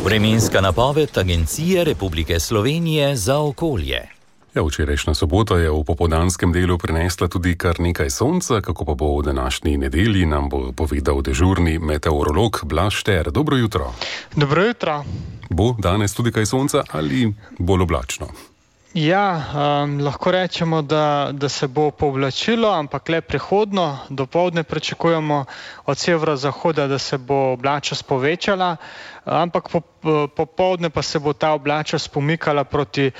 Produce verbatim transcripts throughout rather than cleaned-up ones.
Vremenska napoved Agencije Republike Slovenije za okolje. Ja, včerajšnja sobota je v popoldanskem delu prinesla tudi kar nekaj sonca, kako pa bo v današnji nedelji, nam bo povedal dežurni meteorolog Blaž Šter. Dobro jutro. Dobro jutro. Bo danes tudi kaj sonca ali bolj oblačno? Ja, um, lahko rečemo, da, da se bo povlačilo, ampak le prehodno. Dopoldne pričakujemo od severozahoda, da se bo oblačnost povečala, ampak popoldne pa se bo ta oblačnost pomikala proti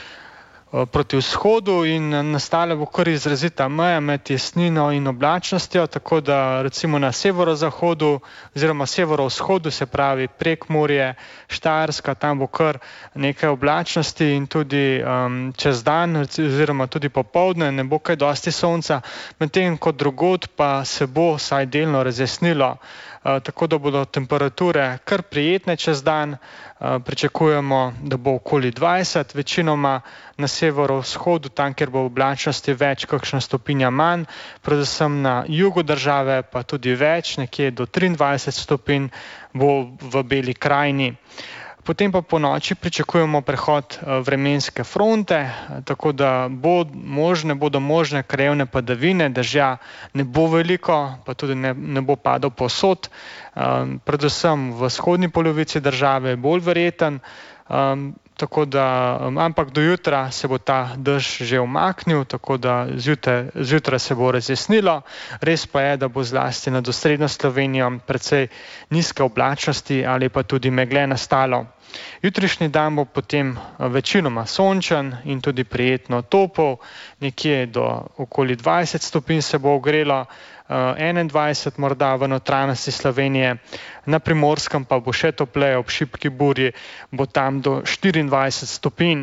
proti vzhodu in nastala bo kar izrazita meja med jasnino in oblačnostjo, tako da recimo na severozahodu oziroma severovzhodu, se pravi Prekmurje, Štajerska, tam bo kar nekaj oblačnosti in tudi um, čez dan oziroma tudi popoldne ne bo kaj dosti sonca, medtem ko drugod pa se bo saj delno razjasnilo. Uh, tako da bodo temperature kar prijetne čez dan, uh, pričakujemo, da bo okoli dvajset, večinoma na severovzhodu, tam kjer bo oblačnosti več, kakšna stopinja manj, predvsem na jugu države pa tudi več, nekje do triindvajset stopinj bo v Beli krajini. Potem pa po noči pričakujemo prehod vremenske fronte, tako da bo možne, bodo možne krajevne padavine, dežja ne bo veliko, pa tudi ne, ne bo padal povsod, um, predvsem v vzhodni polovici države je bolj verjeten, um, tako da, um, ampak do jutra se bo ta dež že umaknil, tako da zjutraj, zjutraj se bo razjasnilo. Res pa je, da bo zlasti nad osrednjo Slovenijo precej nizke oblačnosti ali pa tudi megle nastalo. Jutrišnji dan bo potem večinoma sončen in tudi prijetno topel, nekje do okoli dvajset stopinj se bo ogrelo, enaindvajset morda v notranjosti Slovenije, na Primorskem pa bo še topleje, ob šibki burji bo tam do štiriindvajset stopinj.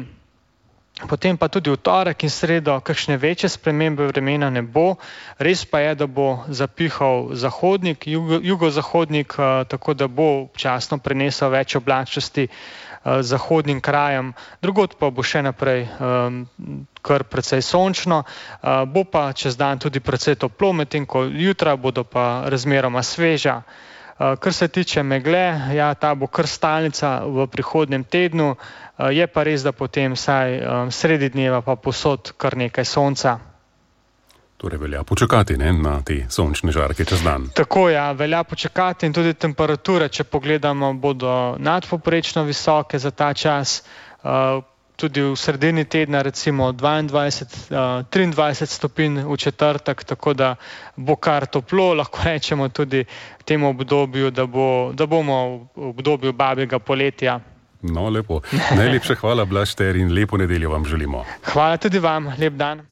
Potem pa tudi v torek in sredo kakšne večje spremembe vremena ne bo, res pa je, da bo zapihal zahodnik, jugo, jugozahodnik, tako da bo občasno prinesel več oblačnosti zahodnim krajem, drugod pa bo še naprej um, kar precej sončno, uh, bo pa čez dan tudi precej toplo, medtem ko jutra bodo pa razmeroma sveža. Uh, kar se tiče megle, ja, ta bo kar stalnica v prihodnjem tednu, uh, je pa res, da potem vsaj um, sredi dneva pa povsod kar nekaj sonca. Torej velja počakati, ne, na te sončne žarke čez dan. Tako, ja, velja počakati in tudi temperature, če pogledamo, bodo nadpovprečno visoke za ta čas. Uh, tudi v sredini tedna recimo dvaindvajset, uh, triindvajset stopinj v četrtek, tako da bo kar toplo, lahko rečemo tudi temu obdobju, da, bo, da bomo v obdobju babjega poletja. No, lepo. Najlepša hvala, Blaž Šter, in lepo nedeljo vam želimo. Hvala tudi vam, lep dan.